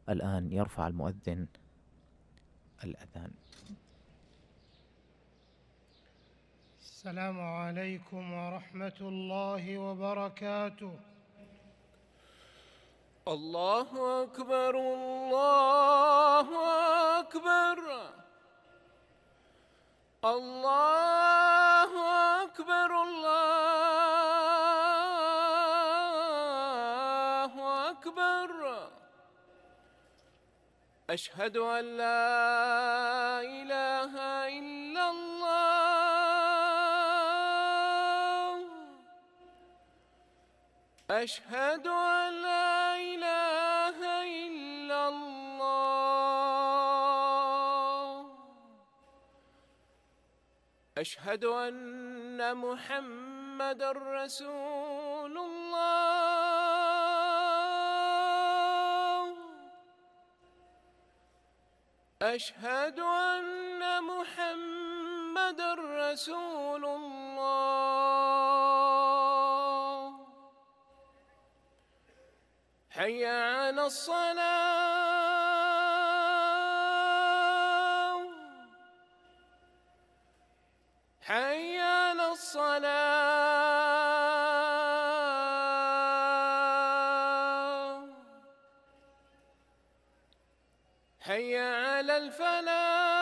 الآن يرفع المؤذن الأذان. السلام عليكم ورحمة الله وبركاته. الله أكبر الله أكبر الله أكبر الله أكبر. أشهد أن لا إله إلا الله. أشهد أن لا إله إلا الله. أشهد أن محمدًا رسول الله. أشهد أن محمدًا رسول الله. حي على الصلاة. حي على الصلاة. حي على الفلاح.